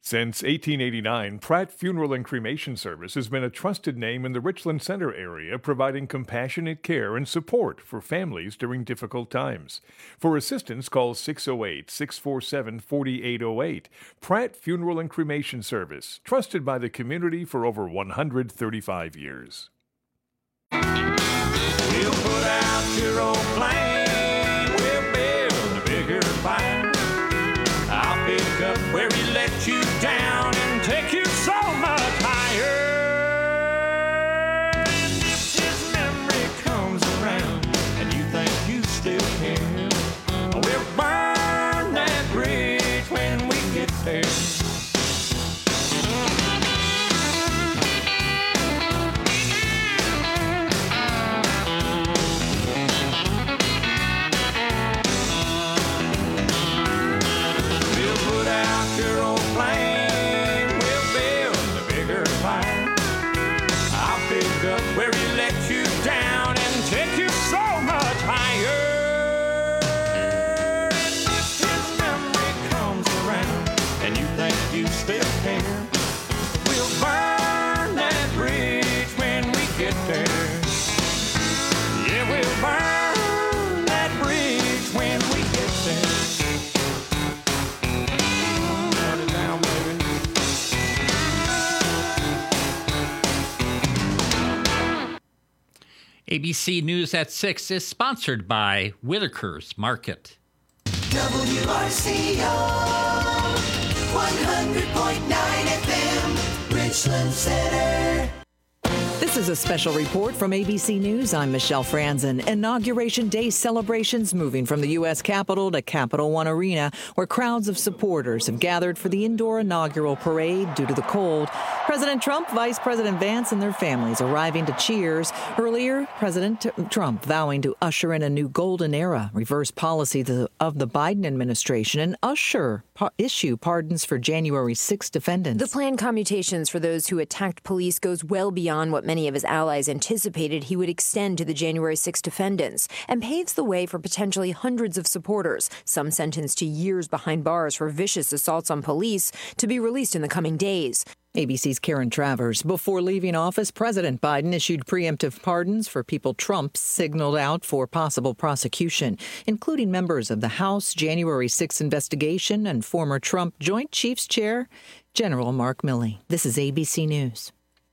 Since 1889, Pratt Funeral and Cremation Service has been a trusted name in the Richland Center area, providing compassionate care and support for families during difficult times. For assistance, call 608-647-4808. Pratt Funeral and Cremation Service, trusted by the community for over 135 years. We'll put out your old flame, we'll build a bigger fire. I'll pick up where we let you down and take you so much higher. And his memory comes around and you think you still can. We'll burn that bridge when we get there. Where he let you down and take you so much higher. And if his memory comes around and you think you still can, we'll burn that bridge when we get there. Yeah, we'll burn that bridge when we get there. Burn it down, baby. ABC News at 6 is sponsored by Whitaker's Market. WRCO 100.9 FM, Richland Center. This is a special report from ABC News. I'm Michelle Franzen. Inauguration Day celebrations moving from the U.S. Capitol to Capital One Arena, where crowds of supporters have gathered for the indoor inaugural parade due to the cold. President Trump, Vice President Vance, and their families arriving to cheers. Earlier, President Trump vowing to usher in a new golden era, reverse policy of the Biden administration, and issue pardons for January 6 defendants. The planned commutations for those who attacked police goes well beyond what many of his allies anticipated he would extend to the January 6 defendants, and paves the way for potentially hundreds of supporters, some sentenced to years behind bars for vicious assaults on police, to be released in the coming days. ABC's Karen Travers. Before leaving office, President Biden issued preemptive pardons for people Trump signaled out for possible prosecution, including members of the House January 6 investigation and former Trump Joint Chiefs Chair, General Mark Milley. This is ABC News.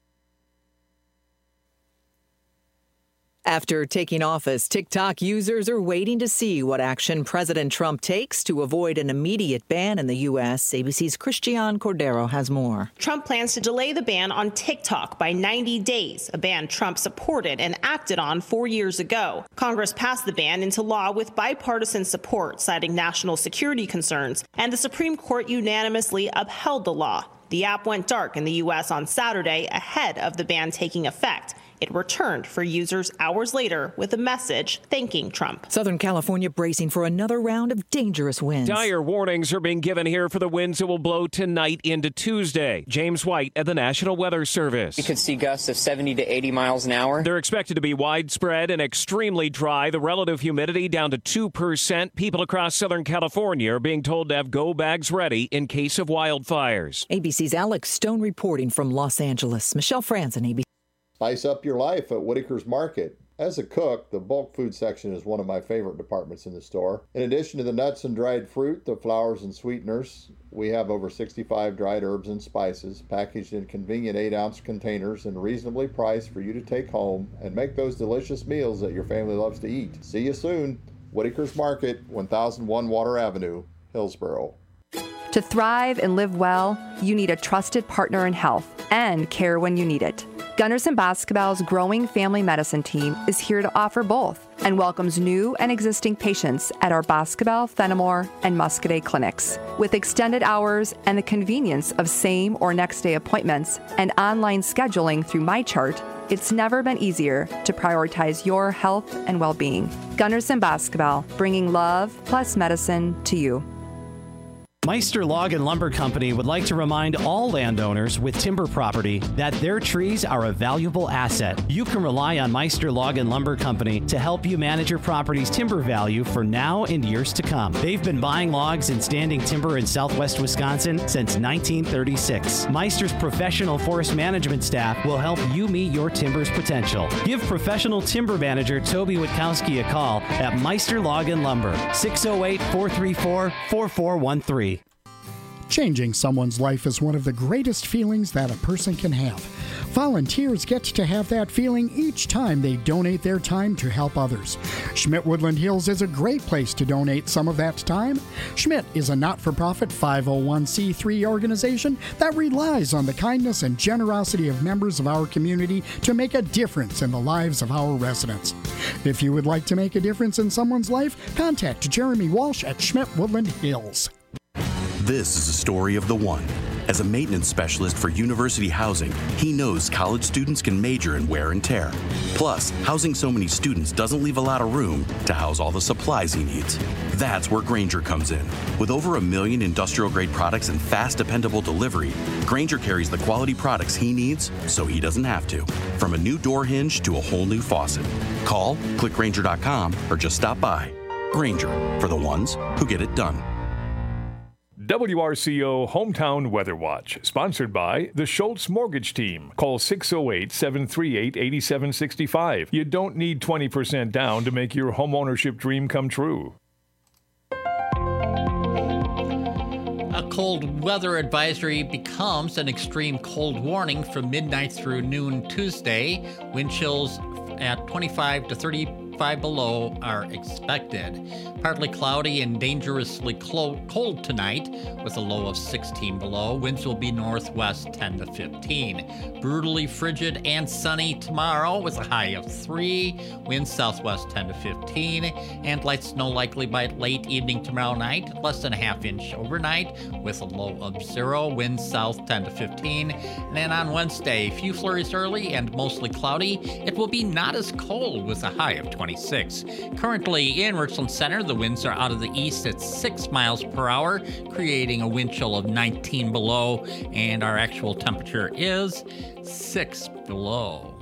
After taking office, TikTok users are waiting to see what action President Trump takes to avoid an immediate ban in the U.S. ABC's Christiane Cordero has more. Trump plans to delay the ban on TikTok by 90 days, a ban Trump supported and acted on 4 years ago. Congress passed the ban into law with bipartisan support, citing national security concerns, and the Supreme Court unanimously upheld the law. The app went dark in the U.S. on Saturday ahead of the ban taking effect. It returned for users hours later with a message thanking Trump. Southern California bracing for another round of dangerous winds. Dire warnings are being given here for the winds that will blow tonight into Tuesday. James White at the National Weather Service. You could see gusts of 70 to 80 miles an hour. They're expected to be widespread and extremely dry. The relative humidity down to 2%. People across Southern California are being told to have go bags ready in case of wildfires. ABC's Alex Stone reporting from Los Angeles. Michelle Franzen, ABC. Spice up your life at Whitaker's Market. As a cook, the bulk food section is one of my favorite departments in the store. In addition to the nuts and dried fruit, the flours and sweeteners, we have over 65 dried herbs and spices packaged in convenient 8-ounce containers and reasonably priced for you to take home and make those delicious meals that your family loves to eat. See you soon. Whitaker's Market, 1001 Water Avenue, Hillsboro. To thrive and live well, you need a trusted partner in health and care when you need it. Gunderson Basketball's growing family medicine team is here to offer both and welcomes new and existing patients at our Basketball, Fenimore, and Muscadet clinics. With extended hours and the convenience of same or next day appointments and online scheduling through MyChart, it's never been easier to prioritize your health and well-being. Gunderson Basketball, bringing love plus medicine to you. Meister Log and Lumber Company would like to remind all landowners with timber property that their trees are a valuable asset. You can rely on Meister Log and Lumber Company to help you manage your property's timber value for now and years to come. They've been buying logs and standing timber in southwest Wisconsin since 1936. Meister's professional forest management staff will help you meet your timber's potential. Give professional timber manager Toby Witkowski a call at Meister Log and Lumber, 608-434-4413. Changing someone's life is one of the greatest feelings that a person can have. Volunteers get to have that feeling each time they donate their time to help others. Schmidt Woodland Hills is a great place to donate some of that time. Schmidt is a not-for-profit 501c3 organization that relies on the kindness and generosity of members of our community to make a difference in the lives of our residents. If you would like to make a difference in someone's life, contact Jeremy Walsh at Schmidt Woodland Hills. This is a story of the one. As a maintenance specialist for university housing, he knows college students can major in wear and tear. Plus, housing so many students doesn't leave a lot of room to house all the supplies he needs. That's where Grainger comes in. With over 1 million industrial-grade products and fast, dependable delivery, Grainger carries the quality products he needs so he doesn't have to. From a new door hinge to a whole new faucet. Call, click Grainger.com, or just stop by. Grainger, for the ones who get it done. WRCO Hometown Weather Watch, sponsored by the Schultz Mortgage Team. Call 608-738-8765. You don't need 20% down to make your homeownership dream come true. A cold weather advisory becomes an extreme cold warning from midnight through noon Tuesday. Wind chills at 25 to 35 below are expected. Partly cloudy and dangerously cold tonight with a low of 16 below. Winds will be northwest 10 to 15. Brutally frigid and sunny tomorrow with a high of 3. Winds southwest 10 to 15. And light snow likely by late evening tomorrow night. Less than a half inch overnight with a low of 0. Winds south 10 to 15. And then on Wednesday, few flurries early and mostly cloudy. It will be not as cold with a high of 26. Currently in Richland Center, the winds are out of the east at 6 miles per hour, creating a wind chill of 19 below, and our actual temperature is 6 below.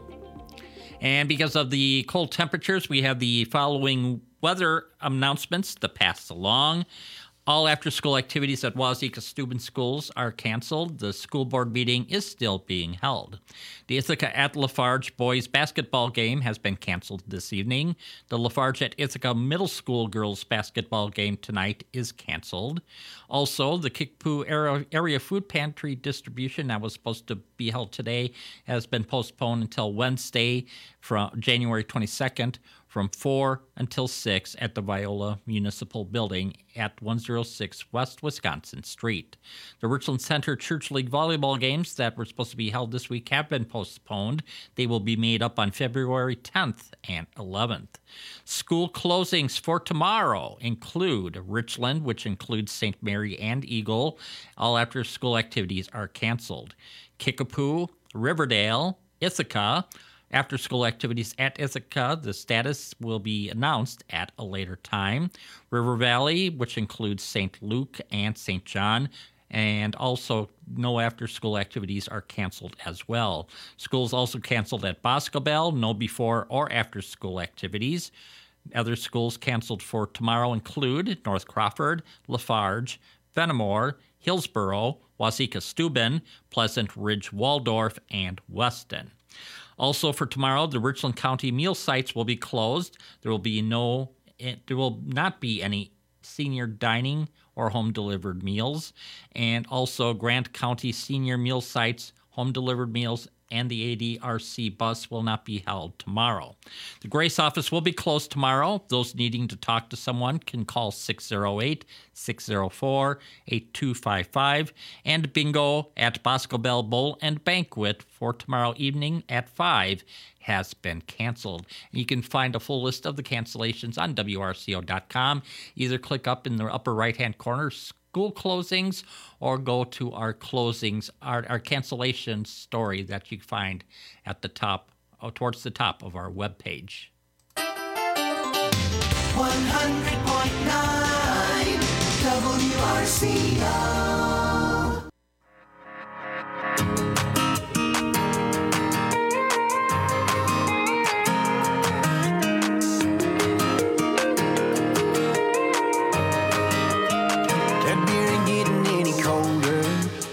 And because of the cold temperatures, we have the following weather announcements to pass along. All after-school activities at Wazeeka-Steuben schools are canceled. The school board meeting is still being held. The Ithaca at Lafarge boys basketball game has been canceled this evening. The Lafarge at Ithaca Middle School girls basketball game tonight is canceled. Also, the Kickapoo area food pantry distribution that was supposed to be held today has been postponed until Wednesday, from January 22nd, from 4 until 6 at the Viola Municipal Building at 106 West Wisconsin Street. The Richland Center Church League volleyball games that were supposed to be held this week have been postponed. They will be made up on February 10th and 11th. School closings for tomorrow include Richland, which includes St. Mary and Eagle. All after-school activities are canceled. Kickapoo, Riverdale, Ithaca. After-school activities at Ithaca, the status will be announced at a later time. River Valley, which includes St. Luke and St. John, and also no after-school activities are canceled as well. Schools also canceled at Boscobel, no before or after-school activities. Other schools canceled for tomorrow include North Crawford, Lafarge, Fenimore, Hillsboro, Wazeeka-Steuben, Pleasant Ridge Waldorf, and Weston. Also for tomorrow, the Richland County meal sites will be closed. There will not be any senior dining or home-delivered meals. And also Grant County senior meal sites, home-delivered meals, and the ADRC bus will not be held tomorrow. The Grace office will be closed tomorrow. Those needing to talk to someone can call 608-604-8255. And bingo at Boscobel Bowl and Banquet for tomorrow evening at 5 has been canceled. You can find a full list of the cancellations on WRCO.com. Either click up in the upper right-hand corner, school closings, or go to our closings, our cancellation story that you find at the top, towards the top of our webpage. 100.9 WRCO. RCO. That beer ain't getting any colder,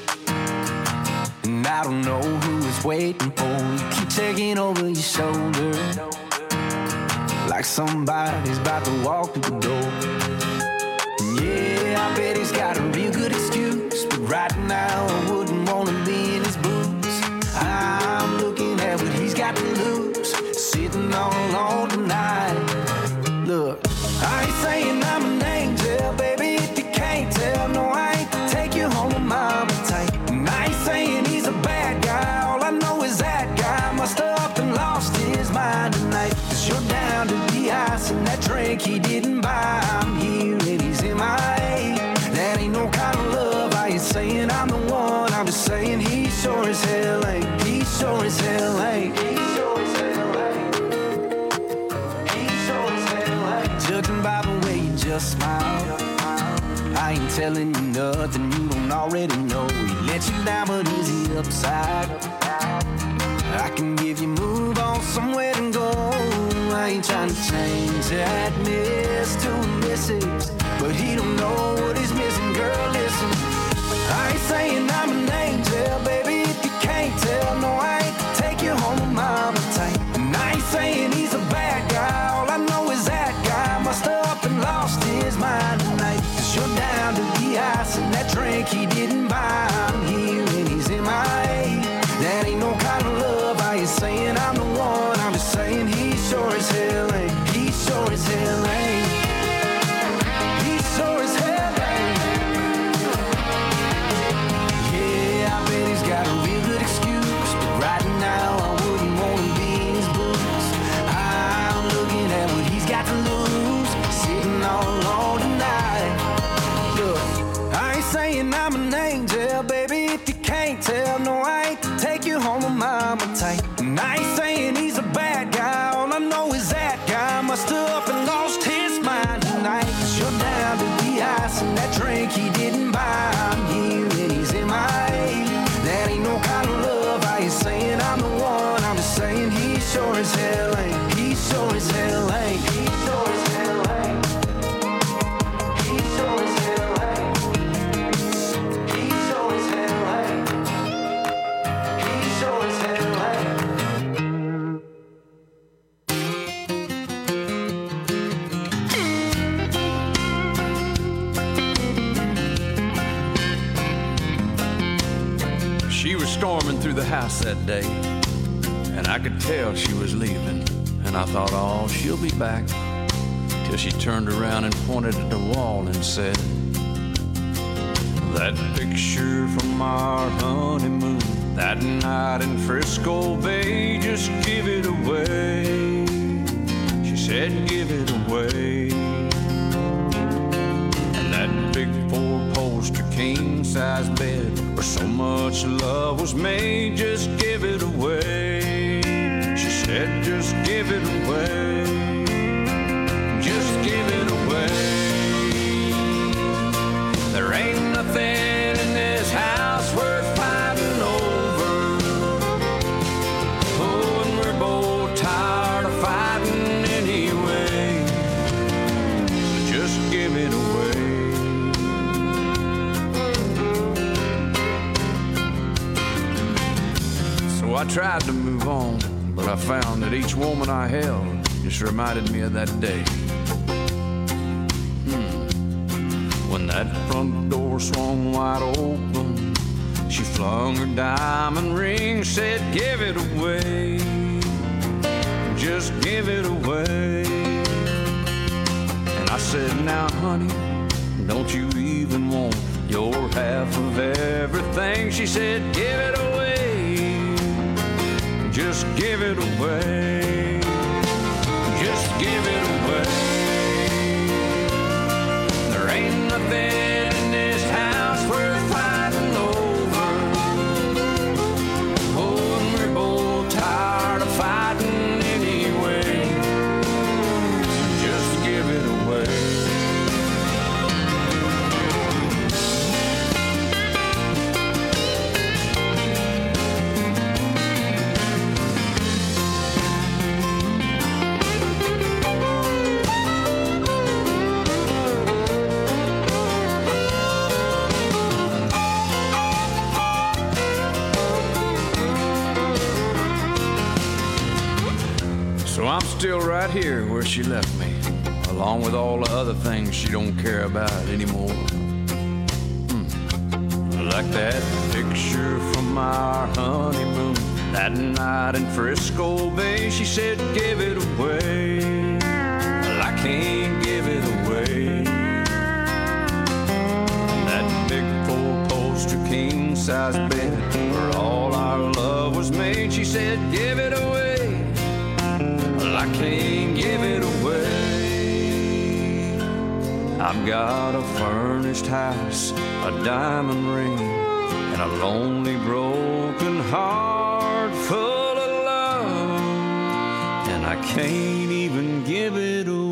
and I don't know who it's waiting for. You keep taking over your shoulder, like somebody's about to walk through the door. And yeah, I bet he's got a real good excuse, but right now I wouldn't want to be in his boots. I'm looking at what he's got to lose, sitting all alone tonight. Look, I ain't saying I'm an angel, baby, if you can't tell. No, I ain't to take you home with mama tight. And I ain't saying he's a bad guy, all I know is that guy must have up and lost his mind tonight. 'Cause you're down to the ice and that drink he didn't buy. I'm here and he's MIA. That ain't no kind of love. I ain't saying I'm the one, I'm just saying he sure as hell ain't. He sure as hell ain't. He sure as hell ain't. He sure as hell ain't. Judging by the way you just smile, I ain't telling you nothing you don't already know. He let you down, but is he upside? I can give you move on somewhere to go. I ain't trying to change that miss to a missus, but he don't know what he's missing. Girl, listen, I ain't saying I'm an angel, baby, if you can't tell. No, I ain't to take you home with mama tight. And I ain't saying he's a bad guy, all I know is that guy must have up and lost his mind tonight. 'Cause you're down to the ice and that drink he didn't buy. I'm here and he's MIA. That ain't no kind of love. I ain't saying I'm the one, I'm just saying he sure as hell ain't. He sure as hell ain't. He sure as hell ain't. Yeah, I bet he's got a real good excuse, but right now I wouldn't want to be in his boots. I'm looking at what he's got to lose, sitting all alone tonight. Look, I ain't saying I'm an angel, baby, if you can't tell. No, I ain't to take you home with mama tight. And I ain't saying he's a bad guy, all I know is that guy must have up and lost his mind tonight. 'Cause you're down to the ice and that drink he didn't buy. I'm here and he's MIA. That ain't no kind of love. I ain't saying I'm the one, I'm just saying he sure as hell ain't. He sure as hell ain't. He sure as hell ain't. He sure as hell ain't. He sure as hell ain't. He sure as hell ain't. She was storming through the house that day, and I could tell she was leaving. And I thought, oh, she'll be back. Till she turned around and pointed at the wall and said, that picture from our honeymoon, that night in Frisco Bay, just give it away. She said, give it away. And that big four-poster king-size bed where so much love was made, just give it away. She said, just give it away. Just give it away. There ain't nothing in this house worth fighting over. Oh, and we're both tired of fighting anyway. So just give it away. So I tried to move on, but I found that each woman I held just reminded me of that day. When that front door swung wide open, she flung her diamond ring, said, give it away. Just give it away. And I said, now, honey, don't you even want your half of everything? She said, give it away. Just give it away. Just give it away. There ain't nothing in this house worth fighting over. Oh, and we're both tired of fighting anyway. So just give it away. I'm still right here where she left me, along with all the other things she don't care about anymore. Like that picture from our honeymoon, that night in Frisco Bay. She said, give it away. Well, I can't give it away. That big four-poster king-size bed where all our love was made. She said, give it away. Well, I can't give it away. I've got a furnished house, a diamond ring, and a lonely broken heart full of love, and I can't even give it away.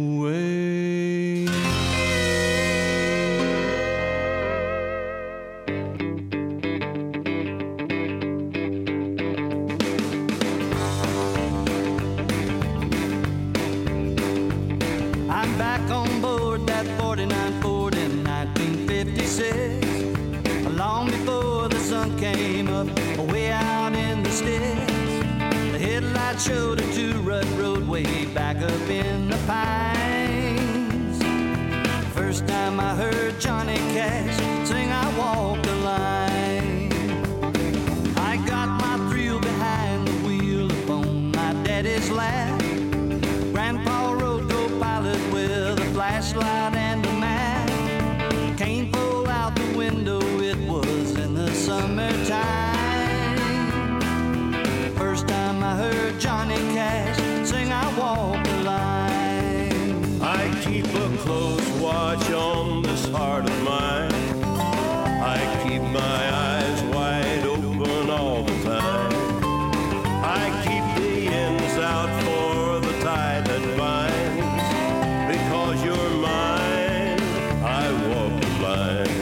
I'm back on board that 49 Ford in 1956, long before the sun came up, way out in the sticks. The headlights showed a two-rut road way back up in the pines. First time I heard Johnny Cash sing I Walk the Line, I got my thrill behind the wheel upon my daddy's lap. Grandpa rode co-pilot with a flashlight and a map. Cane pulled out the window, it was in the summertime. First time I heard Johnny Cash sing I Walk the Line. I keep a close watch on this heart of mine. I keep my eyes wide open all the time. I keep the ends out for the tide that binds. Because you're mine, I walk the line.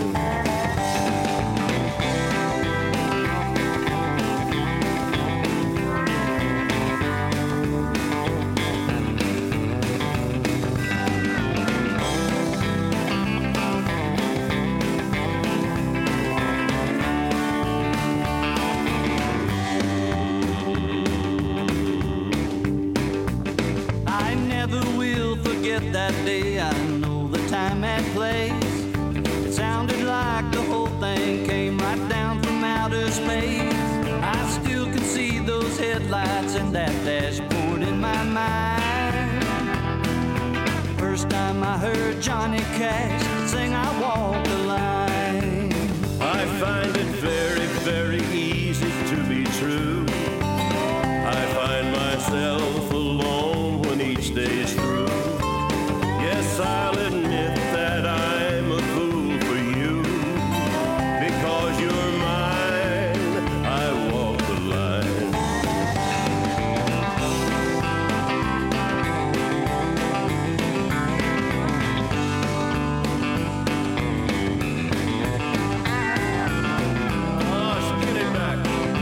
I never will forget that day. I know the time and place. It sounded like the whole thing came right down from outer space. I still can see those headlights and that dashboard in my mind. First time I heard Johnny Cash sing I Walk the Line. I find it very, very easy to be true. I find myself alone when each day is through. Yes, I'll admit that I'm a fool for you. Because you're mine, I walk the line. Oh, spin it back.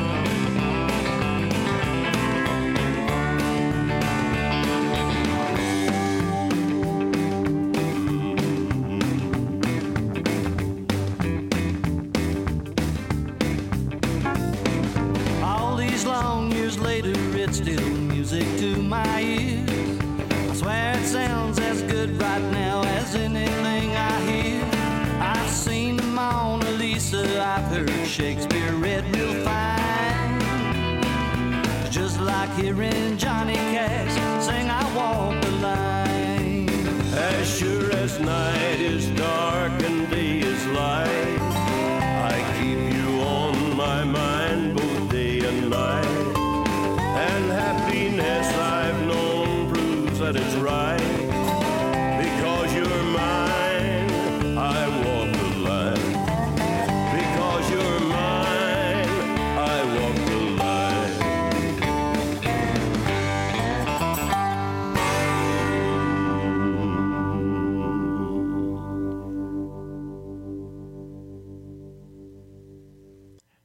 All these long years later, it's still music to my ears. I swear it sounds as good right now as anything I hear. I've seen the Mona Lisa, I've heard Shakespeare read real fine. Just like hearing Johnny Cash sing I Walk the Line. As sure as night is dark and day is light, I keep you on my mind both day and night. And happiness I've known proves that it's right. Because you're mine, I walk the line. Because you're mine, I walk the line.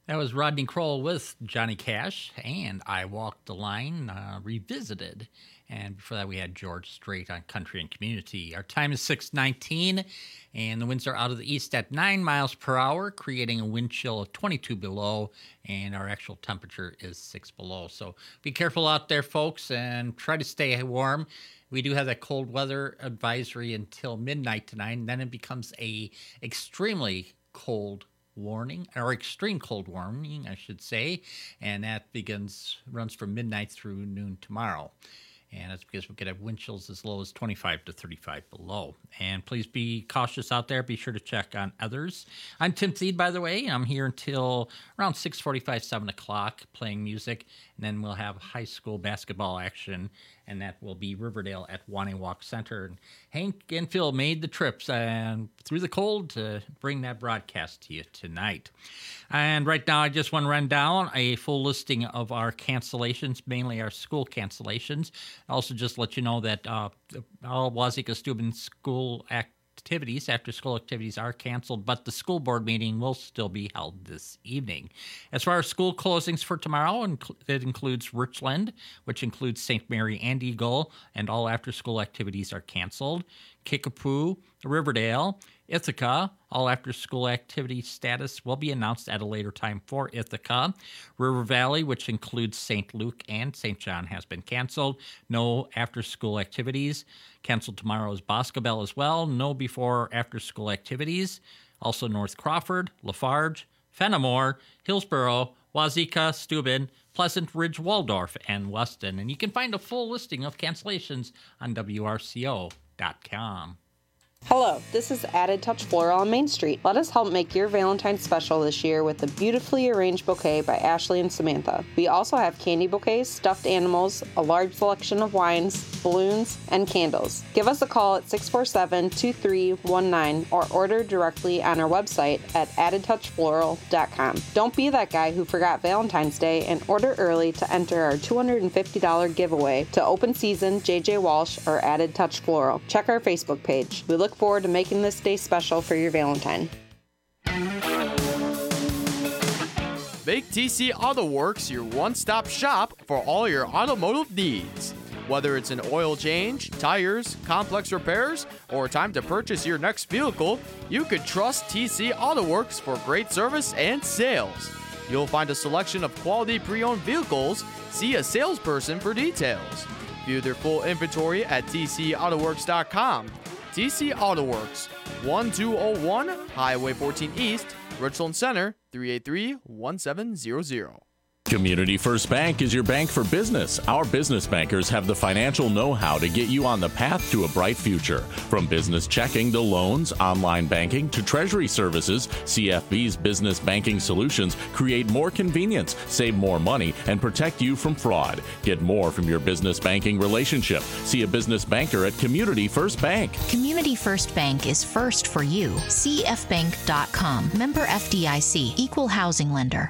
That was Rodney Kroll with Johnny Cash, and I Walked the Line, revisited. And before that, we had George Strait on Country and Community. Our time is 6:19, and the winds are out of the east at 9 miles per hour, creating a wind chill of 22 below, and our actual temperature is 6 below. So be careful out there, folks, and try to stay warm. We do have that cold weather advisory until midnight tonight, and then it becomes a extremely cold warning, or extreme cold warning, I should say, and that runs from midnight through noon tomorrow. And that's because we could have wind chills as low as 25 to 35 below. And please be cautious out there. Be sure to check on others. I'm Tim Thede, by the way. I'm here until around 6:45, 7 o'clock playing music. And then we'll have high school basketball action, and that will be Riverdale at Wannewalk Center. And Hank and Phil made the trips through the cold to bring that broadcast to you tonight. And right now, I just want to run down a full listing of our cancellations, mainly our school cancellations. Also, just let you know that all Waseca-Steuben school activities, after-school activities, are canceled, but the school board meeting will still be held this evening. As far as school closings for tomorrow, it includes Richland, which includes St. Mary and Eagle, and all after-school activities are canceled. Kickapoo, Riverdale, Ithaca, all after-school activity status will be announced at a later time for Ithaca. River Valley, which includes St. Luke and St. John, has been canceled. No after-school activities. Canceled tomorrow is Boscobel as well. No before or after-school activities. Also North Crawford, Lafarge, Fenimore, Hillsborough, Waseca, Steuben, Pleasant Ridge, Waldorf, and Weston. And you can find a full listing of cancellations on WRCO.com. Hello, this is Added Touch Floral on Main Street. Let us help make your Valentine's special this year with a beautifully arranged bouquet by Ashley and Samantha. We also have candy bouquets, stuffed animals, a large selection of wines, balloons, and candles. Give us a call at 647-2319 or order directly on our website at addedtouchfloral.com. Don't be that guy who forgot Valentine's Day and order early to enter our $250 giveaway to Open Season, JJ Walsh, or Added Touch Floral. Check our Facebook page. We look forward to making this day special for your Valentine. Make TC Auto Works your one-stop shop for all your automotive needs. Whether it's an oil change, tires, complex repairs, or time to purchase your next vehicle, you can trust TC Auto Works for great service and sales. You'll find a selection of quality pre-owned vehicles. See a salesperson for details. View their full inventory at tcautoworks.com. TC Auto Works, 1201 Highway 14 East, Richland Center, 383-1700. Community First Bank is your bank for business. Our business bankers have the financial know-how to get you on the path to a bright future. From business checking to loans, online banking to treasury services, CFB's business banking solutions create more convenience, save more money, and protect you from fraud. Get more from your business banking relationship. See a business banker at Community First Bank. Community First Bank is first for you. CFbank.com. Member FDIC. Equal housing lender.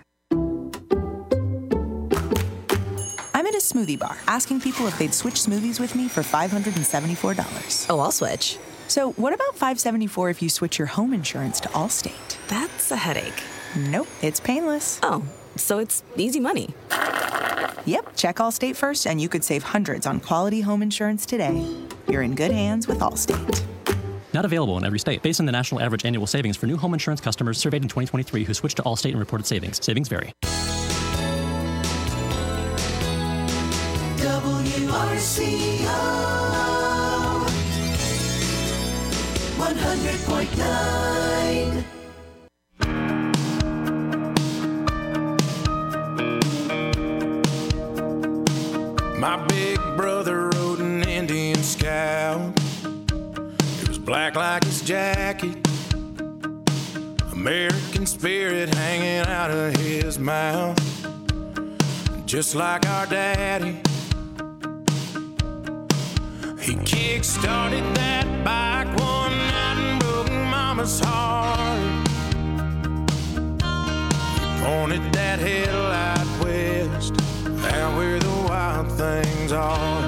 I'm at a smoothie bar asking people if they'd switch smoothies with me for $574. Oh, I'll switch. So what about $574 if you switch your home insurance to Allstate? That's a headache. Nope, it's painless. Oh, so it's easy money. Yep, check Allstate first and you could save hundreds on quality home insurance today. You're in good hands with Allstate. Not available in every state. Based on the national average annual savings for new home insurance customers surveyed in 2023 who switched to Allstate and reported savings. Savings vary. WRCO 100.9. My big brother rode an Indian Scout. It was black like his jacket, American spirit hanging out of his mouth. Just like our daddy, he kick-started that bike one night and broke Mama's heart. He pointed that headlight west, out where the wild things are.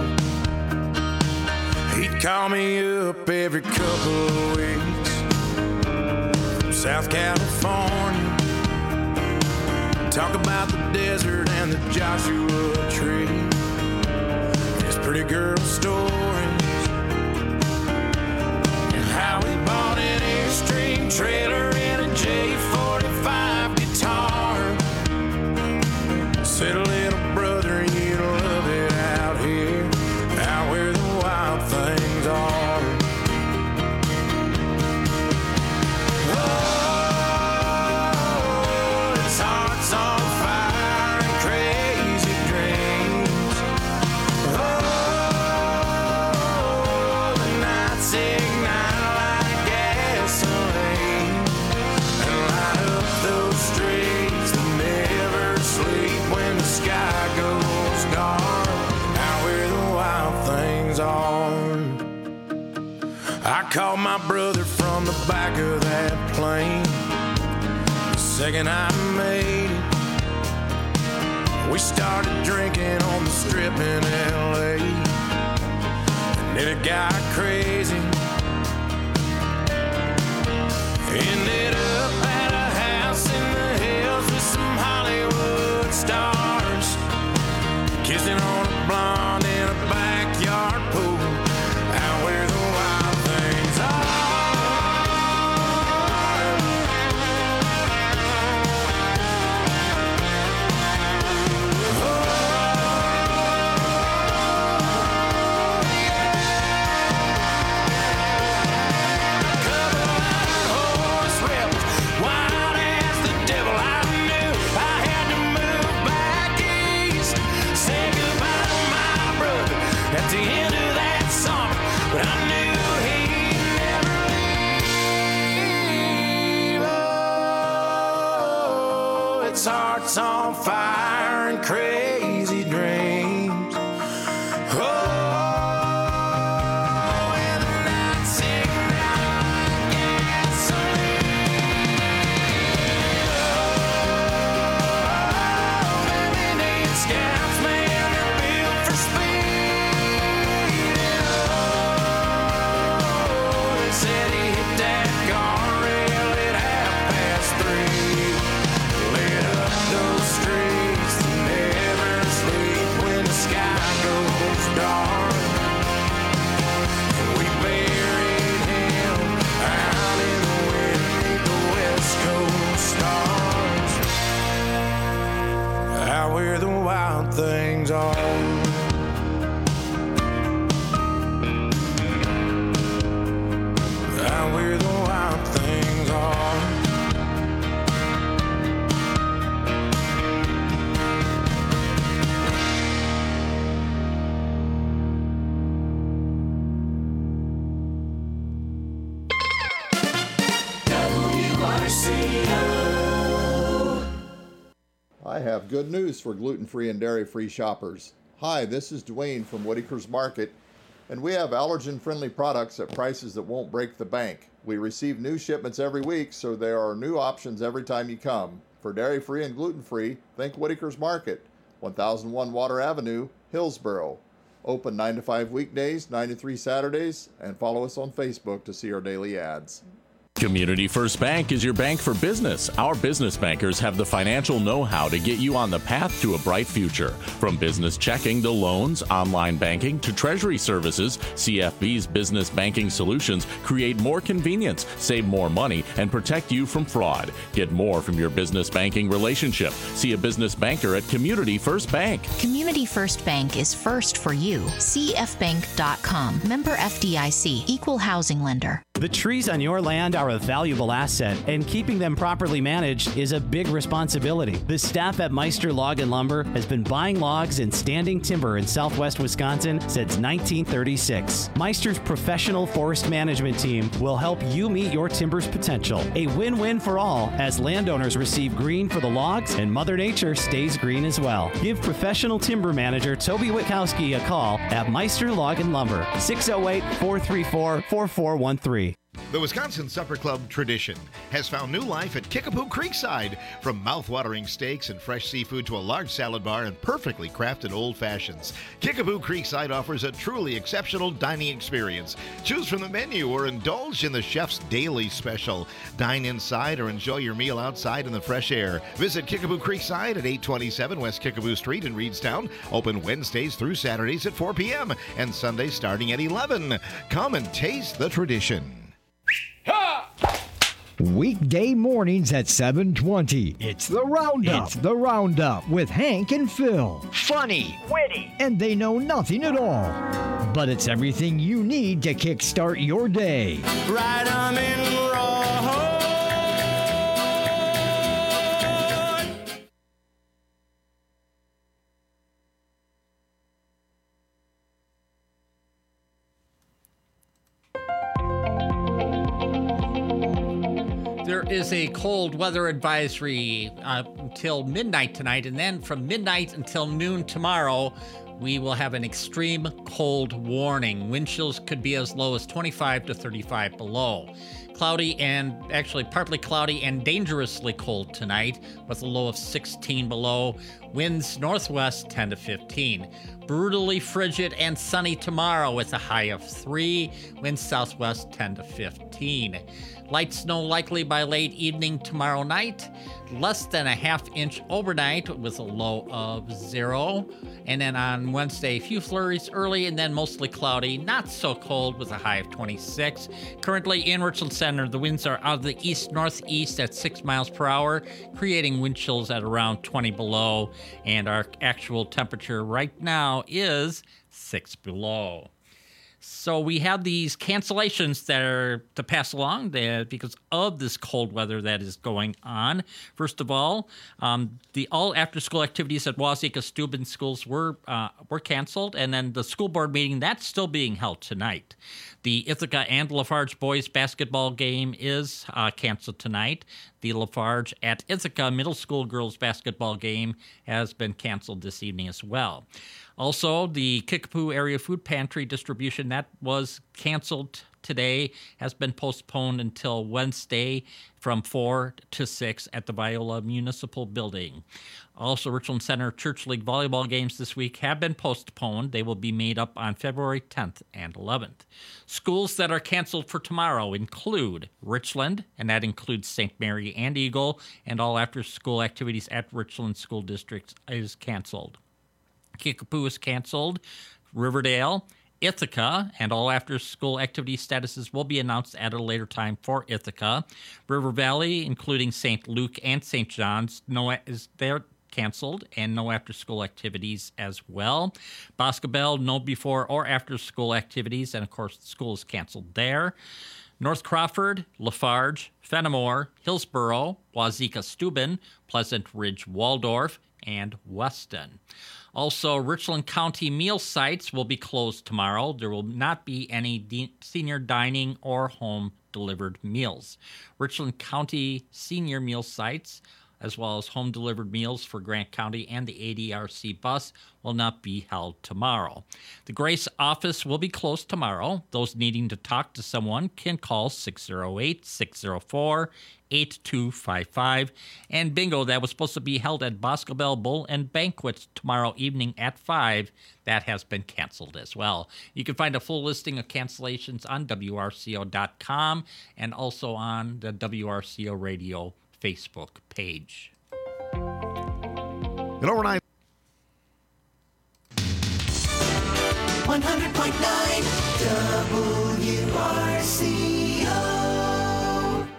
He'd call me up every couple of weeks from South California. Talk about the desert and the Joshua tree. His pretty girl stories. And how he bought an Airstream trailer and a J45 guitar. Said, little brother, you love it out here, out where the wild things are. Oh, his heart's on fire and crazy dreams. Oh, the nights ignite like gasoline and light up those streets that never sleep when the sky goes dark, out where the wild things are. I called my brother from the back of that plane the second I made it. We started drinking on the strip in L.A. and then it got crazy. Ended up at a house in the hills with some Hollywood stars, kissing on a blonde in a backyard pool, out where the wild things are. Horse whipped, wild as the devil. I knew I had to move back east. Say goodbye to my brother at the end of that summer, but I knew he'd never leave. Oh, its heart's on fire and crazy dreams. Oh, and the nights ignite like gasoline. Oh, baby, need scouts, man, they're built for speed. Oh, they said he hit that guardrail at 3:30. Lit up those streets that never sleep when the sky goes dark. We buried him out in the wind beneath the West Coast stars, out where the wild things are. Out where the wild things are. I have good news for gluten-free and dairy-free shoppers. Hi, this is Dwayne from Whitaker's Market, and we have allergen-friendly products at prices that won't break the bank. We receive new shipments every week, so there are new options every time you come. For dairy-free and gluten-free, think Whitaker's Market, 1001 Water Avenue, Hillsboro. Open 9 to 5 weekdays, 9 to 3 Saturdays, and follow us on Facebook to see our daily ads. Community First Bank is your bank for business. Our business bankers have the financial know-how to get you on the path to a bright future. From business checking to loans, online banking to treasury services, CFB's business banking solutions create more convenience, save more money, and protect you from fraud. Get more from your business banking relationship. See a business banker at Community First Bank. Community First Bank is first for you. CFBank.com. Member FDIC. Equal housing lender. The trees on your land are a valuable asset, and keeping them properly managed is a big responsibility. The staff at Meister Log and Lumber has been buying logs and standing timber in southwest Wisconsin since 1936. Meister's professional forest management team will help you meet your timber's potential. A win-win for all, as landowners receive green for the logs and Mother Nature stays green as well. Give professional timber manager Toby Witkowski a call at Meister Log and Lumber, 608-434-4413. The Wisconsin Supper Club tradition has found new life at Kickapoo Creekside. From mouth-watering steaks and fresh seafood to a large salad bar and perfectly crafted old fashions, Kickapoo Creekside offers a truly exceptional dining experience. Choose from the menu or indulge in the chef's daily special. Dine inside or enjoy your meal outside in the fresh air. Visit Kickapoo Creekside at 827 West Kickapoo Street in Reedstown. Open Wednesdays through Saturdays at 4 p.m. and Sundays starting at 11. Come and taste the tradition. Weekday mornings at 7:20. It's the Roundup. It's the Roundup with Hank and Phil. Funny, witty, and they know nothing at all. But it's everything you need to kickstart your day. Right arm in roll. There is a cold weather advisory until midnight tonight, and then from midnight until noon tomorrow, we will have an extreme cold warning. Wind chills could be as low as 25 to 35 below. Cloudy and actually partly cloudy and dangerously cold tonight with a low of 16 below. Winds northwest 10 to 15. Brutally frigid and sunny tomorrow with a high of 3. Winds southwest 10 to 15. Light snow likely by late evening tomorrow night. Less than a half-inch overnight with a low of 0. And then on Wednesday, a few flurries early and then mostly cloudy. Not so cold with a high of 26. Currently in Richland Center, the winds are out of the east-northeast at 6 miles per hour, creating wind chills at around 20 below. And our actual temperature right now is 6 below. So we have these cancellations that are to pass along there because of this cold weather that is going on. First of all, the all after-school activities at Wazeeka Steuben schools were canceled, and then the school board meeting, that's still being held tonight. The Ithaca and Lafarge boys basketball game is canceled tonight. The Lafarge at Ithaca middle school girls basketball game has been canceled this evening as well. Also, the Kickapoo area food pantry distribution that was canceled today has been postponed until Wednesday from 4 to 6 at the Viola Municipal Building. Also, Richland Center Church League volleyball games this week have been postponed. They will be made up on February 10th and 11th. Schools that are canceled for tomorrow include Richland, and that includes St. Mary and Eagle, and all after-school activities at Richland School District is canceled. Kickapoo is canceled. Riverdale, Ithaca, and all after-school activity statuses will be announced at a later time for Ithaca. River Valley, including St. Luke and St. John's, they're canceled, and no after-school activities as well. Boscobel, no before or after-school activities, and of course, the school is canceled there. North Crawford, Lafarge, Fenimore, Hillsboro, Wazeeka Steuben, Pleasant Ridge Waldorf, and Weston. Also, Richland County meal sites will be closed tomorrow. There will not be any senior dining or home-delivered meals. Richland County senior meal sites, as well as home-delivered meals for Grant County and the ADRC bus, will not be held tomorrow. The Grace office will be closed tomorrow. Those needing to talk to someone can call 608-604-8255. And bingo, that was supposed to be held at Boscobel Bull and Banquets tomorrow evening at 5. That has been canceled as well. You can find a full listing of cancellations on WRCO.com and also on the WRCO Radio Facebook page. An overnight 100.9 WRCO.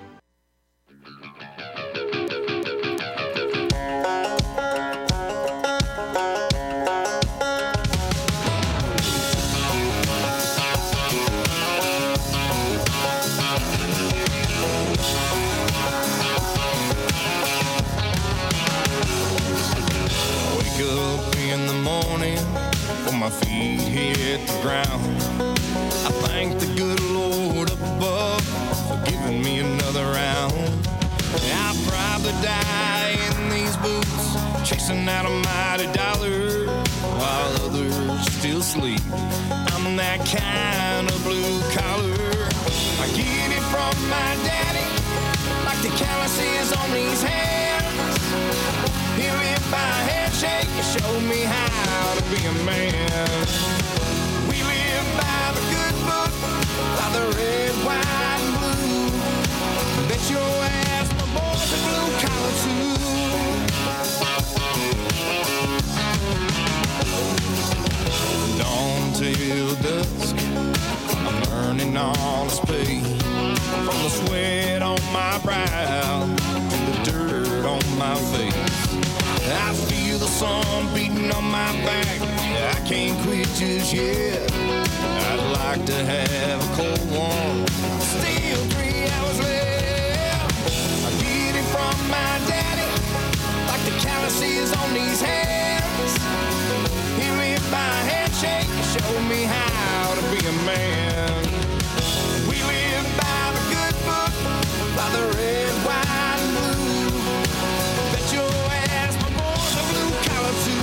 Wake up in the morning when my feet hit the ground. I thank the good Lord above for giving me another round. I'll probably die in these boots, chasing out a mighty dollar while others still sleep. I'm that kind of blue collar. I get it from my daddy, like the calluses on these hands. He lived by a handshake and showed me how to be a man. We live by the good book, by the red, white, and blue. Bet your ass my boys are blue collar too. Dawn till dusk, I'm earning all this pay, from the sweat on my brow and the dirt on my face. I feel the sun beating on my back, I can't quit just yet. I'd like to have a cold one, still 3 hours left. I get it from my daddy, like the calluses on these hands. He lived by a handshake and showed me how to be a man. We live by the good book, by the red, white, and blue. Bet your ass my boys are blue collar too.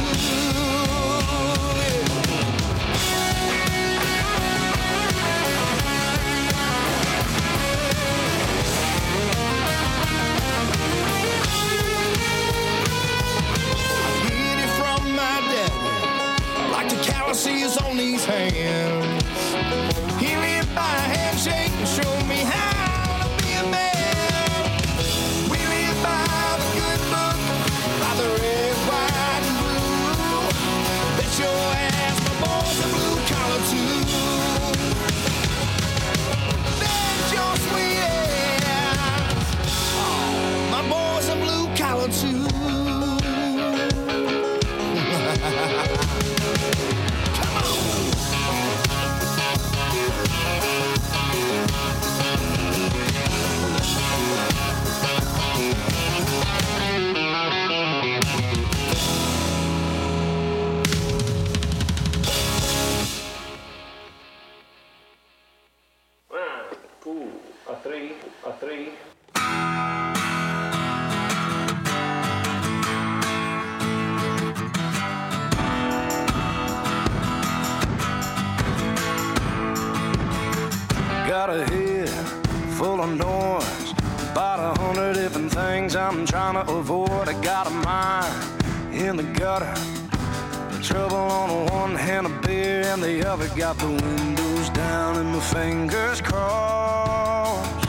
Get it from my daddy, like the calluses on these hands. He lived by a handshake and showed me how to be a man. We live by the good book, by the red, white, and blue. Bet your ass my boys are blue collar too. Bet your sweet ass, oh, my boys are blue collar too. A three. Got a head full of noise, about 100 different things I'm trying to avoid. I got a mind in the gutter, trouble on one hand, a beer and the other. Got the windows down and my fingers crossed,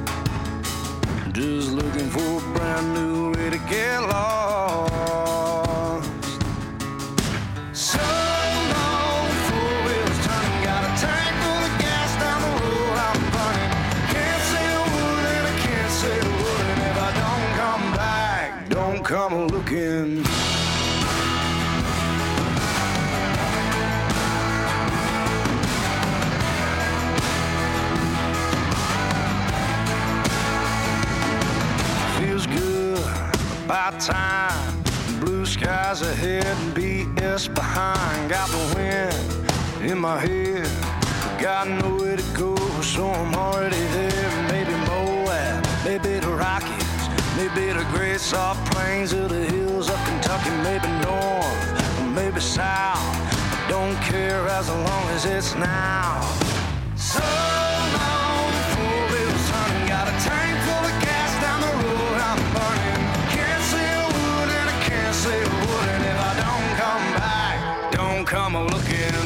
just looking for a brand new way to get lost. So long, four wheels turning, got a tank full of gas down the road I'm burning. Can't say a word and I can't say a word, and if I don't come back, don't come looking. About time, blue skies ahead and BS behind. Got the wind in my head, got nowhere to go, so I'm already there. Maybe Moab, maybe the Rockies, maybe the great soft plains of the hills of Kentucky. Maybe north, or maybe south, I don't care as long as it's now. So long, four wheels turning, got a tank full of gas down the road I'm burning. Say a word, and if I don't come back, don't come looking.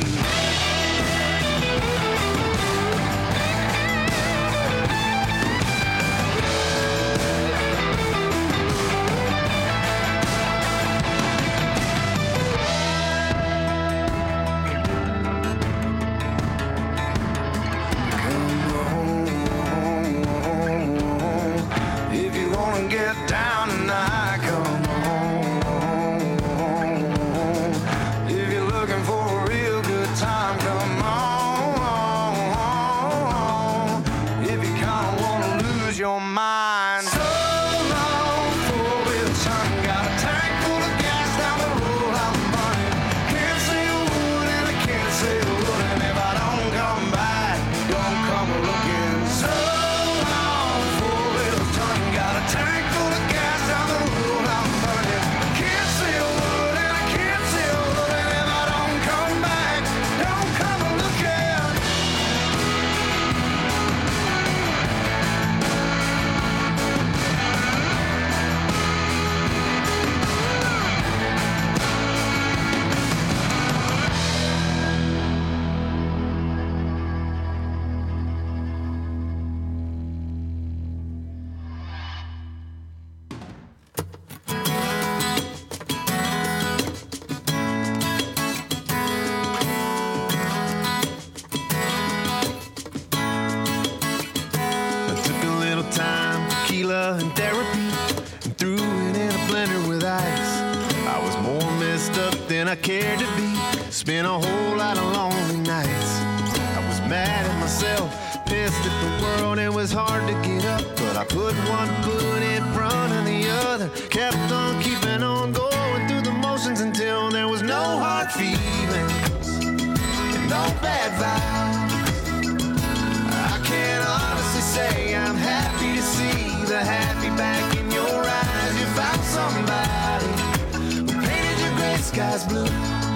was more messed up than I cared to be. Spent a whole lot of lonely nights. I was mad at myself, pissed at the world. It was hard to get up, but I put one foot in front of the other. Kept on keeping on going through the motions until there was no hard feelings and no bad vibes. I can't honestly say I'm happy to see the happy back in your eyes. You found somebody who painted your gray skies blue.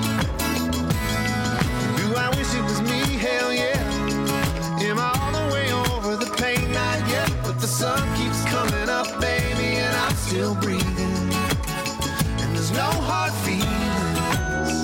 Do I wish it was me? Hell yeah. Am I all the way over the pain? Not yet, but the sun keeps coming up, baby, and I'm still breathing. And there's no hard feelings.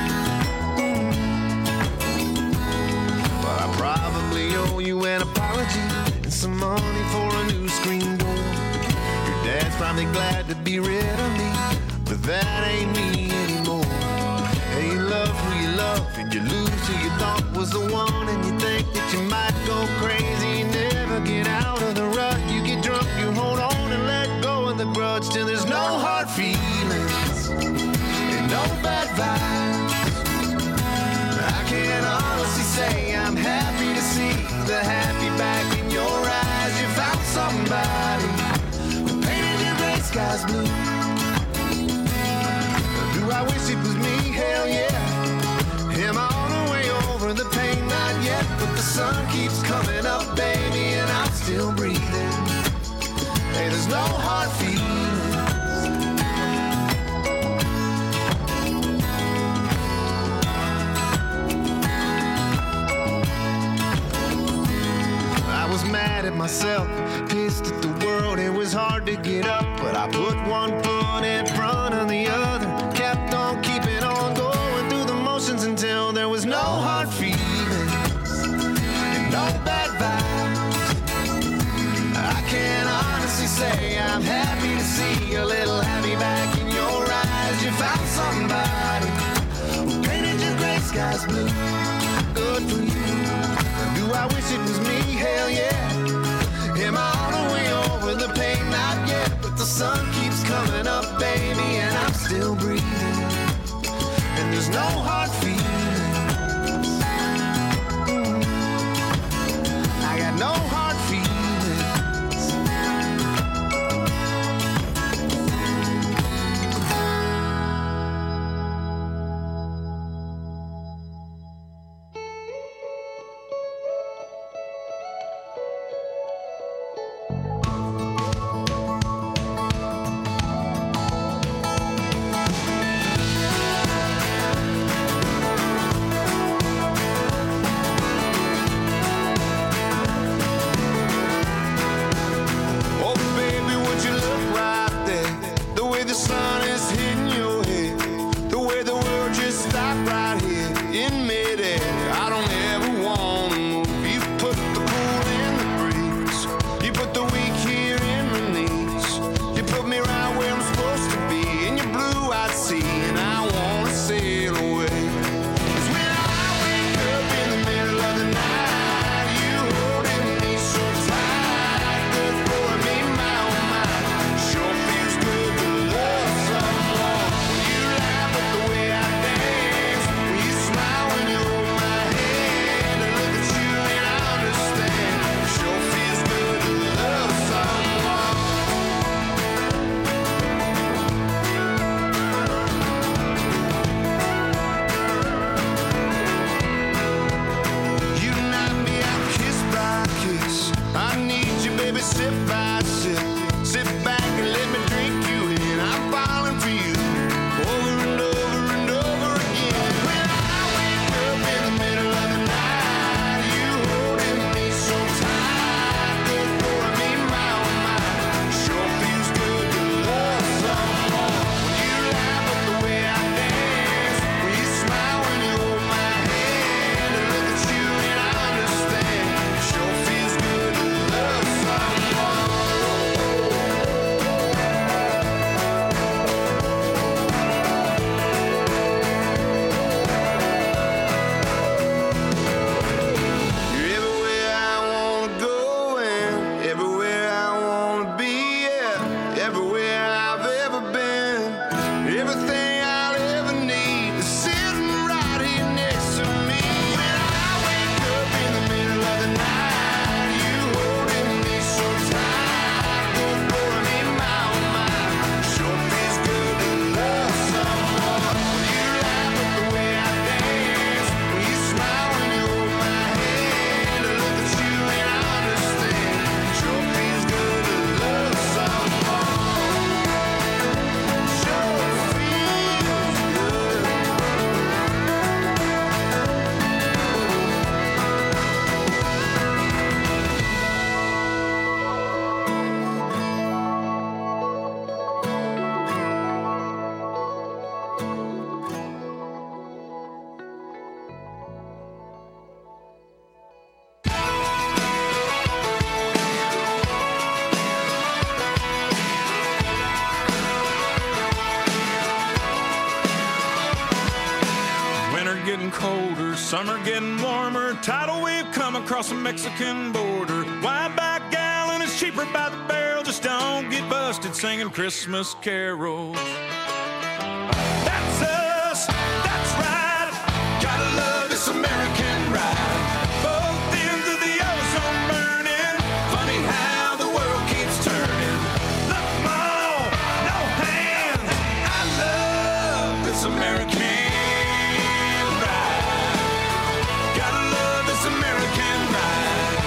But I probably owe you an apology and some money for a new screen door. Your dad's probably glad to be rid of me, but that ain't me anymore. Hey, you love who you love, and you lose who you thought was the one, and you think that you might go crazy. You never get out of the rut. You get drunk, you hold on and let go of the grudge till there's no hard feelings and no bad vibes. I can't honestly say I'm happy to see the happy back in your eyes. You found somebody who painted your gray skies blue. Do I wish it was me? Hell yeah. Am I all the way over the pain? Not yet, but the sun keeps coming up, baby, and I'm still breathing. Hey, there's no hard feelings. I was mad at myself, pissed at the world. It was hard to get up, but I put one foot in front of the other. Kept on keeping on going through the motions until there was no hard feelings and no bad vibes. I can't honestly say I'm happy to see a little happy back in your eyes. You found somebody who painted your gray skies blue. Good for you. Do I wish it was me? Hell yeah. Am I all the way over the pain? Not yet, but the sun keeps coming up, baby, and I'm still breathing. And there's no hard feelings. I got no hard feelings. getting colder, summer getting warmer. Tidal wave come across the Mexican border. Wide back gallon is cheaper by the barrel. Just don't get busted singing Christmas carols. That's us, that's right. Gotta love this American ride. Both ends of the ozone burning. Funny how the world keeps turning. Look, Mom, no hands. I love this American ride. Gotta love this American ride.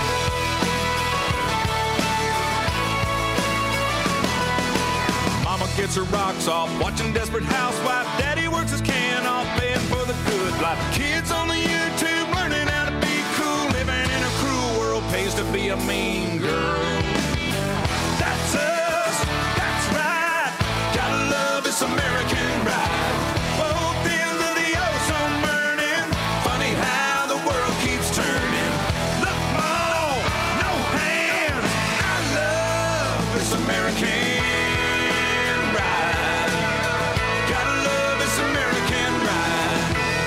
Mama gets her rocks off, watching Desperate Housewife. Daddy works his can off, paying for the good life. Kids on the YouTube learning how to be cool. Living in a cruel world pays to be a mean girl. That's us, that's right. Gotta love this American ride. Both ends of the ozone burning. Funny how the world keeps turning. Look, Mom, no hands. I love this American ride. Gotta love this American ride.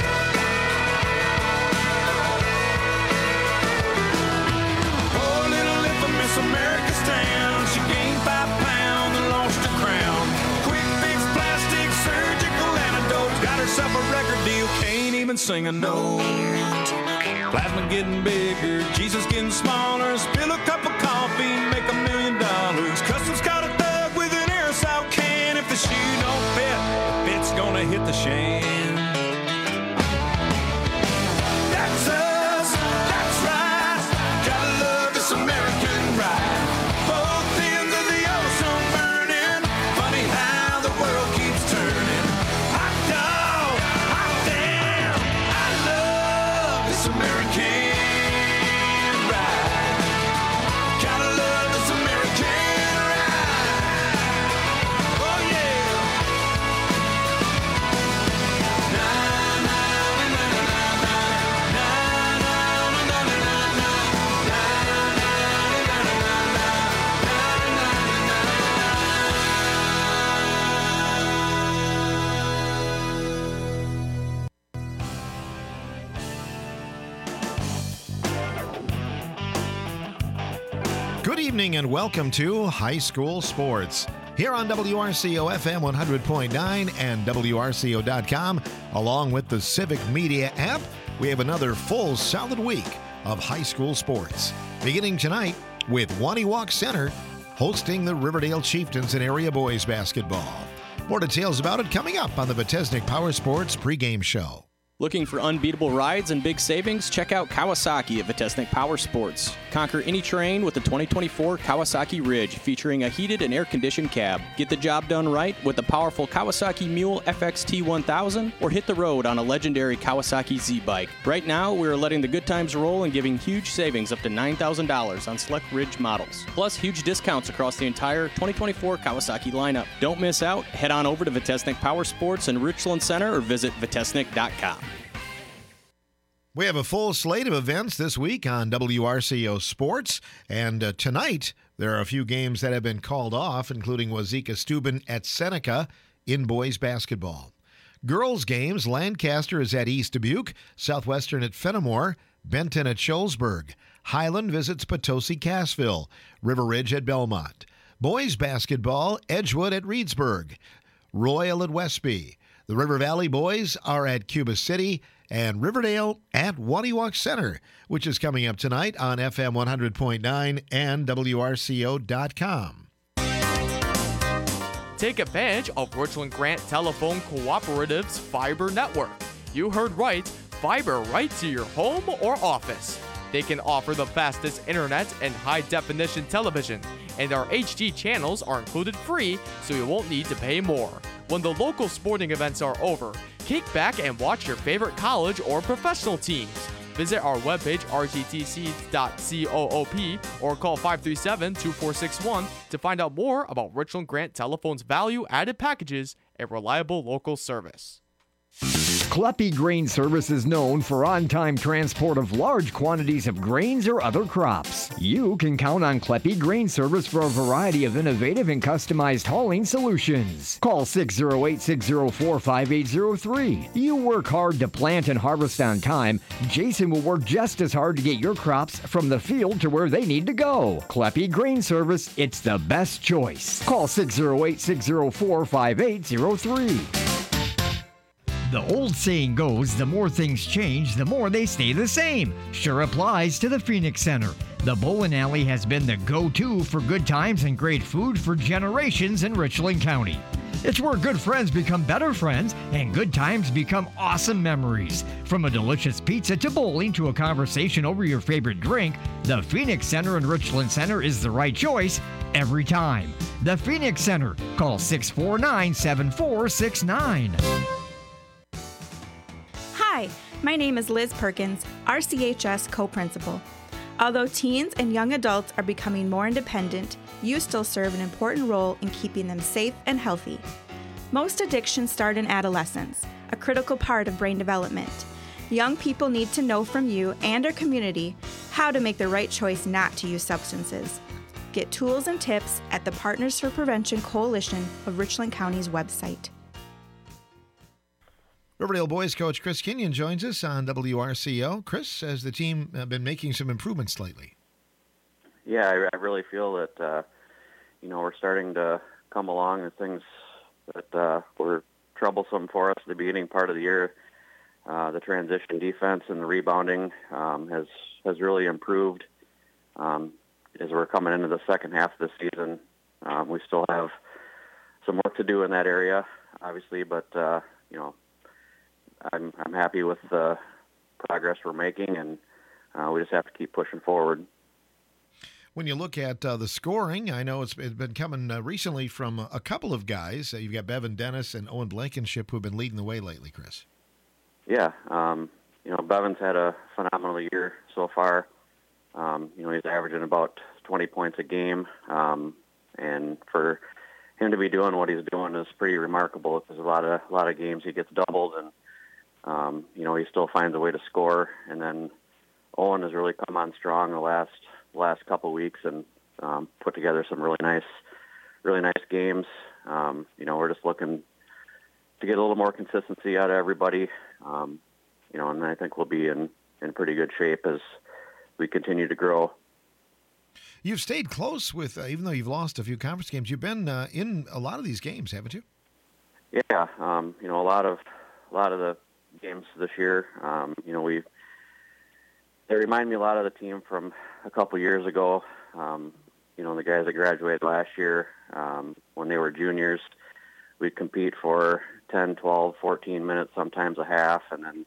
Poor little infamous America's town. She gained 5 pounds and lost her crown. Quick fix, plastic, surgical antidotes. Got herself a record deal, can't even sing a note. Plasma getting bigger, Jesus getting smaller. Spill a cup of coffee, make $1 million. Customs caught a thug with an aerosol can. If the shoe don't fit, the fit's gonna hit the shan. That's us, that's right. Gotta love this American ride. Both ends of the ozone burning. Funny how the world keeps turning. Hot dog, hot damn. I love this American ride. Gotta love this American ride. Oh yeah. Na na na na na na na na na na na Good evening and welcome to High School Sports. Here on WRCO FM 100.9 and WRCO.com, along with the Civic Media app, we have another full solid week of high school sports. Beginning tonight with Waniwak Center hosting the Riverdale Chieftains in area boys basketball. More details about it coming up on the Vitesnik Power Sports pregame show. Looking for unbeatable rides and big savings? Check out Kawasaki at Vitesnik Power Sports. Conquer any terrain with the 2024 Kawasaki Ridge, featuring a heated and air-conditioned cab. Get the job done right with the powerful Kawasaki Mule FXT 1000, or hit the road on a legendary Kawasaki Z-Bike. Right now, we're letting the good times roll and giving huge savings up to $9,000 on select Ridge models. Plus, huge discounts across the entire 2024 Kawasaki lineup. Don't miss out. Head on over to Vitesnik Power Sports in Richland Center or visit vitesnik.com. We have a full slate of events this week on WRCO Sports, and tonight there are a few games that have been called off, including Wazeeka Steuben at Seneca in boys basketball. Girls games, Lancaster is at East Dubuque, Southwestern at Fenimore, Benton at Shullsburg, Highland visits Potosi Cassville, River Ridge at Belmont. Boys basketball, Edgewood at Reedsburg, Royal at Westby. The River Valley boys are at Cuba City, and Riverdale at Waniwak Center, which is coming up tonight on FM 100.9 and WRCO.com. Take advantage of Richland Grant Telephone Cooperative's fiber network. You heard right, fiber right to your home or office. They can offer the fastest internet and high-definition television, and our HD channels are included free, so you won't need to pay more. When the local sporting events are over, kick back and watch your favorite college or professional teams. Visit our webpage, rttc.coop, or call 537-2461 to find out more about Richland Grant Telephone's value-added packages and reliable local service. Kleppe Grain Service is known for on-time transport of large quantities of grains or other crops. You can count on Kleppe Grain Service for a variety of innovative and customized hauling solutions. Call 608-604-5803. You work hard to plant and harvest on time. Jason will work just as hard to get your crops from the field to where they need to go. Kleppe Grain Service, it's the best choice. Call 608-604-5803. The old saying goes, the more things change, the more they stay the same. Sure applies to the Phoenix Center. The Bowling Alley has been the go-to for good times and great food for generations in Richland County. It's where good friends become better friends and good times become awesome memories. From a delicious pizza to bowling to a conversation over your favorite drink, the Phoenix Center in Richland Center is the right choice every time. The Phoenix Center. Call 649-7469. Hi, my name is Liz Perkins, RCHS co-principal. Although teens and young adults are becoming more independent, you still serve an important role in keeping them safe and healthy. Most addictions start in adolescence, a critical part of brain development. Young people need to know from you and our community how to make the right choice not to use substances. Get tools and tips at the Partners for Prevention Coalition of Richland County's website. Riverdale boys coach Chris Kenyon joins us on WRCO. Chris, has the team been making some improvements lately? Yeah, I really feel that, we're starting to come along. The things that were troublesome for us at the beginning part of the year, the transition defense and the rebounding has really improved. As we're coming into the second half of the season, we still have some work to do in that area, obviously, but, I'm happy with the progress we're making, and we just have to keep pushing forward. When you look at the scoring, I know it's been coming recently from a couple of guys. You've got Bevan Dennis and Owen Blankenship who have been leading the way lately, Chris. Yeah, Bevan's had a phenomenal year so far. He's averaging about 20 points a game, and for him to be doing what he's doing is pretty remarkable. There's a lot of games he gets doubled, and he still finds a way to score. And then Owen has really come on strong the last couple of weeks and put together some really nice games. We're just looking to get a little more consistency out of everybody. And I think we'll be in pretty good shape as we continue to grow. You've stayed close with, even though you've lost a few conference games, you've been in a lot of these games, haven't you? Yeah, a lot of the games this year. They remind me a lot of the team from a couple years ago. The guys that graduated last year, when they were juniors, we'd compete for 10, 12, 14 minutes, sometimes a half, and then,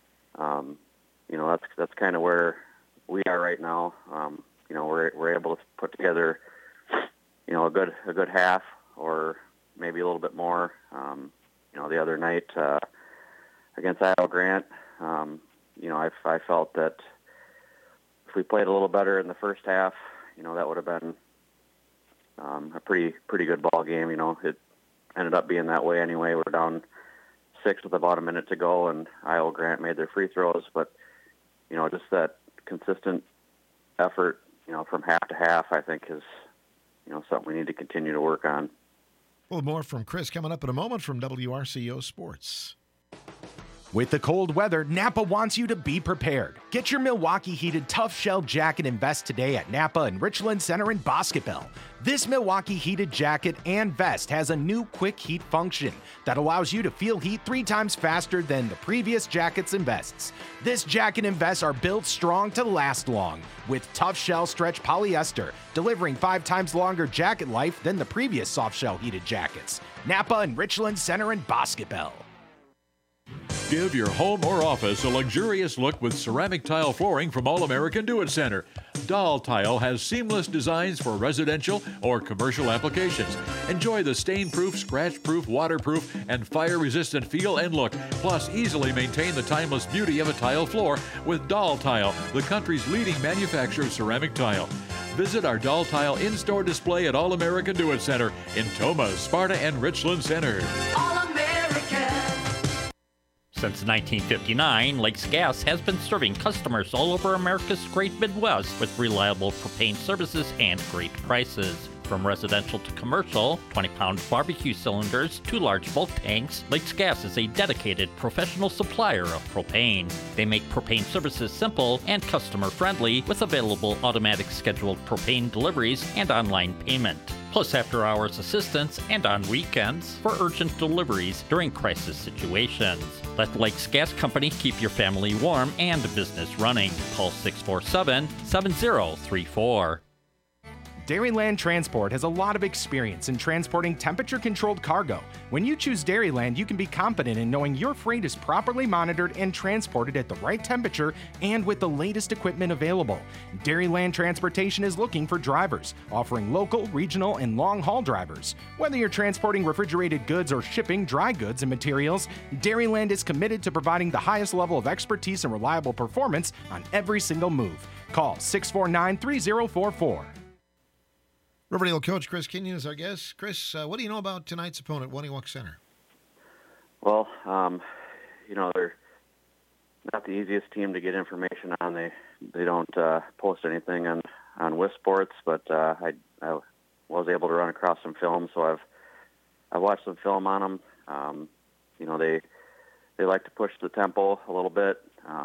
that's kind of where we are right now. We're able to put together, a good half, or maybe a little bit more. The other night against Iowa Grant, I felt that if we played a little better in the first half, that would have been a pretty good ball game. It ended up being that way anyway. We're down 6 with about a minute to go, and Iowa Grant made their free throws. But just that consistent effort, from half to half, I think is something we need to continue to work on. Well, more from Chris coming up in a moment from WRCO Sports. With the cold weather, Napa wants you to be prepared. Get your Milwaukee heated Tough Shell jacket and vest today at Napa and Richland Center in Bosqueville. This Milwaukee heated jacket and vest has a new quick heat function that allows you to feel heat 3 times faster than the previous jackets and vests. This jacket and vest are built strong to last long with Tough Shell stretch polyester, delivering 5 times longer jacket life than the previous soft shell heated jackets. Napa and Richland Center in Bosqueville. Give your home or office a luxurious look with ceramic tile flooring from All American Do It Center. Doll Tile has seamless designs for residential or commercial applications. Enjoy the stain-proof, scratch-proof, waterproof, and fire-resistant feel and look. Plus, easily maintain the timeless beauty of a tile floor with Doll Tile, the country's leading manufacturer of ceramic tile. Visit our Doll Tile in-store display at All American Do It Center in Tomah, Sparta, and Richland Center. Since 1959, Lakes Gas has been serving customers all over America's great Midwest with reliable propane services and great prices. From residential to commercial, 20-pound barbecue cylinders to large bulk tanks, Lakes Gas is a dedicated professional supplier of propane. They make propane services simple and customer-friendly with available automatic scheduled propane deliveries and online payment, plus after-hours assistance and on weekends for urgent deliveries during crisis situations. Let Lakes Gas Company keep your family warm and business running. Call 647-7034. Dairyland Transport has a lot of experience in transporting temperature-controlled cargo. When you choose Dairyland, you can be confident in knowing your freight is properly monitored and transported at the right temperature and with the latest equipment available. Dairyland Transportation is looking for drivers, offering local, regional, and long-haul drivers. Whether you're transporting refrigerated goods or shipping dry goods and materials, Dairyland is committed to providing the highest level of expertise and reliable performance on every single move. Call 649-3044. Riverdale coach Chris Kenyon is our guest. Chris, what do you know about tonight's opponent, Waniwak Center? Well, they're not the easiest team to get information on. They don't post anything on WISports, but I was able to run across some film, so I've watched some film on them. They like to push the tempo a little bit,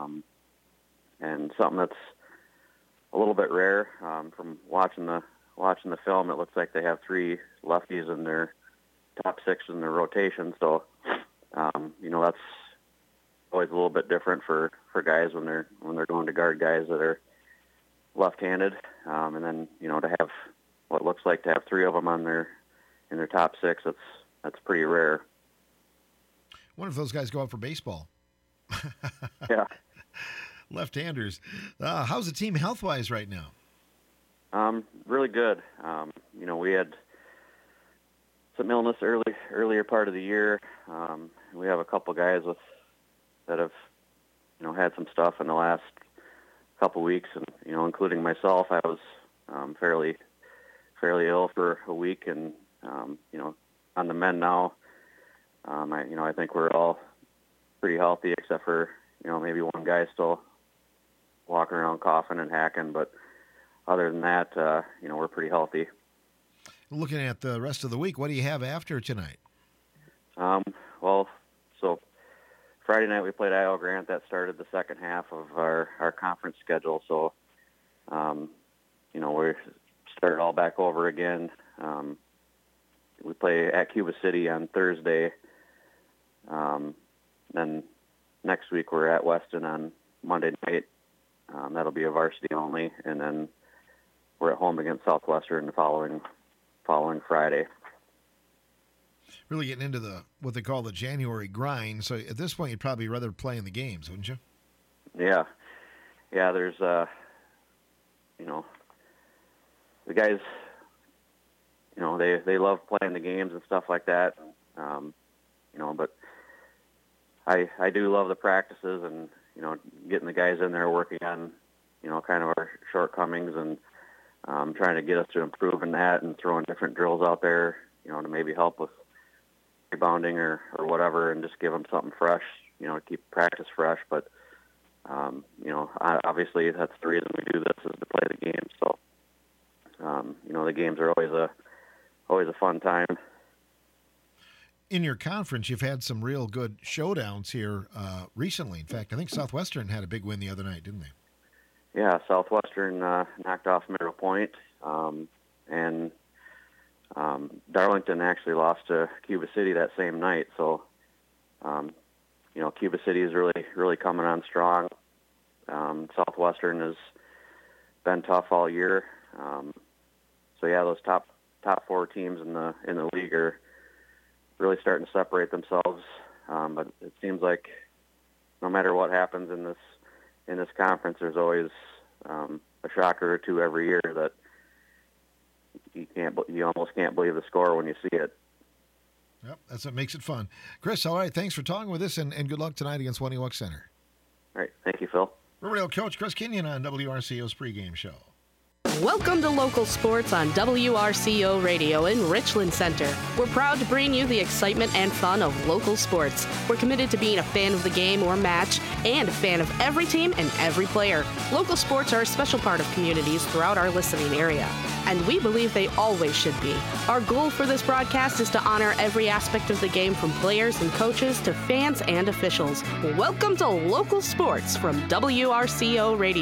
and something that's a little bit rare from watching the film. It looks like they have 3 lefties in their top 6 in their rotation. So, that's always a little bit different for guys when they're going to guard guys that are left-handed. And then, to have what looks like to have 3 of them in their top 6, that's pretty rare. I wonder if those guys go out for baseball. Yeah. Left-handers. How's the team health-wise right now? Really good. We had some illness earlier part of the year. We have a couple guys that have, had some stuff in the last couple weeks, and including myself. I was fairly ill for a week, and on the men now, I think we're all pretty healthy, except for maybe one guy still walking around coughing and hacking, but other than that, we're pretty healthy. Looking at the rest of the week, what do you have after tonight? So Friday night we played Isle Grant. That started the second half of our conference schedule. So, we start all back over again. We play at Cuba City on Thursday. Then next week we're at Weston on Monday night. That'll be a varsity only, and then we're at home against Southwestern the following Friday. Really getting into what they call the January grind. So at this point, you'd probably rather play in the games, wouldn't you? Yeah. There's the guys. They love playing the games and stuff like that. But I do love the practices and getting the guys in there working on kind of our shortcomings and trying to get us to improve in that and throwing different drills out there, to maybe help with rebounding or whatever, and just give them something fresh, to keep practice fresh. But, obviously that's the reason we do this, is to play the game. So, the games are always a fun time. In your conference, you've had some real good showdowns here recently. In fact, I think Southwestern had a big win the other night, didn't they? Yeah, Southwestern knocked off Mineral Point, and Darlington actually lost to Cuba City that same night. So, Cuba City is really coming on strong. Southwestern has been tough all year. Those top 4 teams in the league are really starting to separate themselves. But it seems like no matter what happens in this conference, there's always a shocker or 2 every year that you almost can't believe the score when you see it. Yep, that's what makes it fun. Chris, all right, thanks for talking with us, and good luck tonight against Waniwak Center. All right, thank you, Phil. Riverdale coach Chris Kenyon on WRCO's pregame show. Welcome to Local Sports on WRCO Radio in Richland Center. We're proud to bring you the excitement and fun of local sports. We're committed to being a fan of the game or match and a fan of every team and every player. Local sports are a special part of communities throughout our listening area, and we believe they always should be. Our goal for this broadcast is to honor every aspect of the game, from players and coaches to fans and officials. Welcome to Local Sports from WRCO Radio.